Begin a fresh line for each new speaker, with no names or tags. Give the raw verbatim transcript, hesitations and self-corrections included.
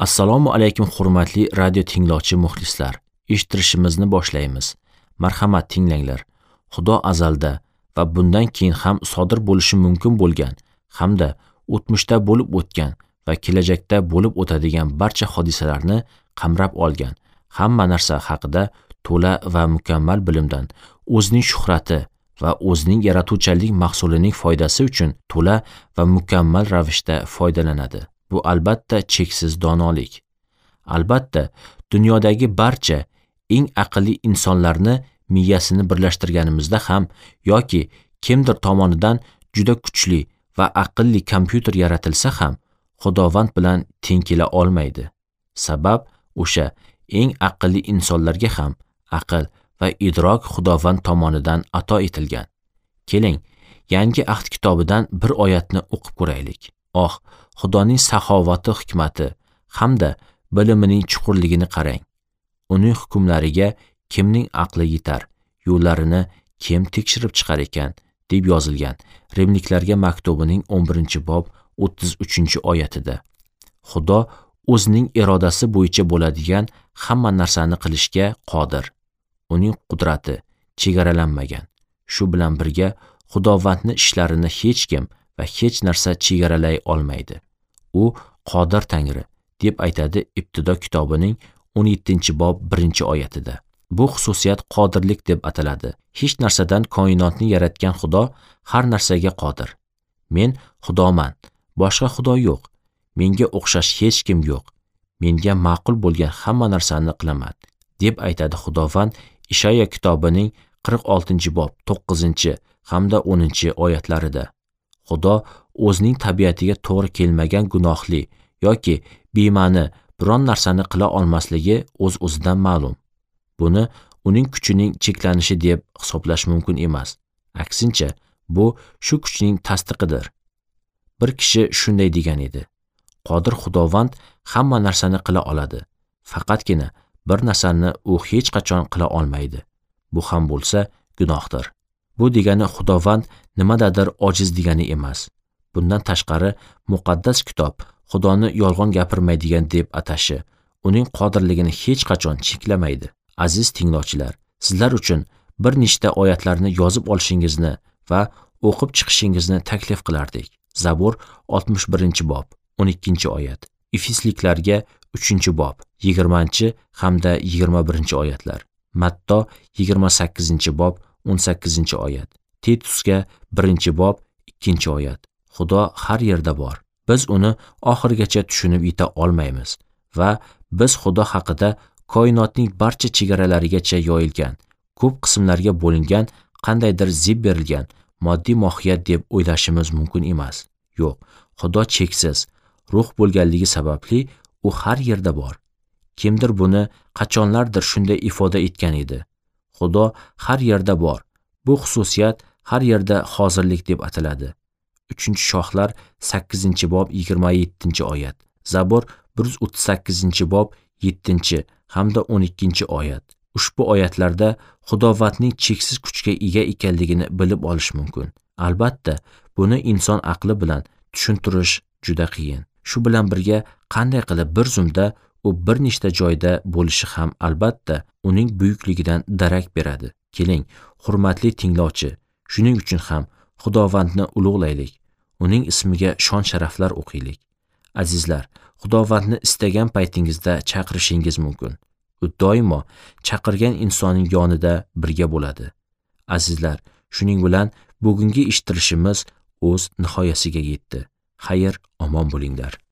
Assalomu alaykum hurmatli radio tinglovchi muxlislar. Eshittirishimizni boshlaymiz. Marhamat tinglanglar. Xudo azalda va bundan keyin ham sodir bo'lishi mumkin bo'lgan hamda o'tmishda bo'lib o'tgan va kelajakda bo'lib o'tadigan barcha hodisalarni qamrab olgan, hamma narsa haqida to'la va mukammal bilimdan, o'zining shuhrati va o'zining yaratuvchanlik mahsulining foydasi uchun to'la va mukammal ravishda foydalanadi. Bu albatta cheksiz donolik. Albatta, dunyodagi barcha eng aqlli insonlarni miyasini birlashtirganimizda ham yoki kimdir tomonidan juda kuchli va aqlli kompyuter yaratilsa ham Xudovand bilan teng kela olmaydi. Sabab o'sha eng aqlli insonlarga ham aql va idrok Xudovand tomonidan ato etilgan. Keling, Yangi ahd kitobidan bir oyatni o'qib ko'raylik. Oh, Xudoning saxovati, hikmati hamda bilimining chuqurligini qarang. Uning hukmlariga kimning aqli yetar? Yo'llarini kim tekshirib chiqar ekan? deb yozilgan Rimliklarga maktubining o'n birinchi bob o'ttiz uchinchi oyatida. Xudo o'zining irodasi bo'yicha bo'ladigan hamma narsani qilishga qodir. Uning qudrati chegaralanmagan. Shu bilan birga Xudovandning ishlarini hech kim va hech narsa chegaralay olmaydi. U qodir Tangri deb aytadi Ibtido kitobining o'n yettinchi bob birinchi oyatida. Bu xususiyat qodirlik deb ataladi. Hech narsadan koinotni yaratgan Xudo har narsaga qodir. Men Xudoman, boshqa Xudo yo'q. Menga o'xshash hech kim yo'q. Menga ma'qul bo'lgan hamma narsani qilaman deb aytadi Xudovand Ishaya kitobining qirq oltinchi bob to'qqizinchi hamda o'ninchi oyatlarida. Xudo o'zining tabiatiga to'g'ri kelmagan gunohli yoki bema'ni biron narsani qila olmasligi o'z-o'zidan ma'lum. Buni uning kuchining cheklanishi deb hisoblash mumkin emas. Aksincha, bu shu kuchning tasdiqidir. Bir kishi shunday degan edi. Qodir Xudovand hamma narsani qila oladi. Faqatgina bir narsani u hech qachon qila olmaydi. Bu ham bo'lsa gunohdir. Bu degani Xudovand nimadadir ojiz degani emas. Bundan tashqari muqaddas kitob Xudoni yolg'on gapirmaydigan deb atashi, uning qodirligini hech qachon cheklamaydi. Aziz tinglovchilar, sizlar uchun bir nechta oyatlarni yozib olishingizni va o'qib chiqishingizni taklif qilardik. Zabur oltmish birinchi bob o'n ikkinchi oyat, Efesliklarga uchinchi bob yigirmanchi hamda yigirma birinchi oyatlar, Matto yigirma sakkizinchi bob o'n sakkizinchi oyat, Titusga birinchi bob ikkinchi oyat. Xudo har yerda bor. Biz uni oxirigacha tushunib yeta olmaymiz va biz Xudo haqida koinotning barcha chegaralarigacha yoyilgan, ko'p qismlarga bo'lingan qandaydir zeb berilgan moddiy mohiyat deb o'ylashimiz mumkin emas. Yo'q, Xudo cheksiz, ruh bo'lganligi sababli u har yerda bor. Kimdir buni qachonlardir shunday ifoda etgan edi. Xudo har yerda bor. Bu xususiyat har yerda hozirlik deb ataladi. uchinchi Shohlar sakkizinchi bob yigirma yettinchi oyat, Zabur bir yuz o'ttiz sakkizinchi bob yettinchi hamda o'n ikkinchi oyat. Ushbu oyatlarda Xudovandning cheksiz kuchga ega ekanligini bilib olish mumkin. Albatta, buni inson aqli bilan tushuntirish juda qiyin. Shu bilan birga qanday qilib bir zumda u bir nechta joyda bo'lishi ham albatta uning buyukligidan darak beradi. Keling, hurmatli tinglovchi, shuning uchun ham Xudovandni ulug'laylik. Uning ismiga shon-sharaflar o'qiylik. Azizlar, Xudovandni istagan paytingizda chaqirishingiz mumkin. U doimo chaqirgan insonning yonida birga bo'ladi. Azizlar, shuning bilan bugungi eshittirishimiz o'z nihoyasiga yetdi. Xayr, omon bo'linglar.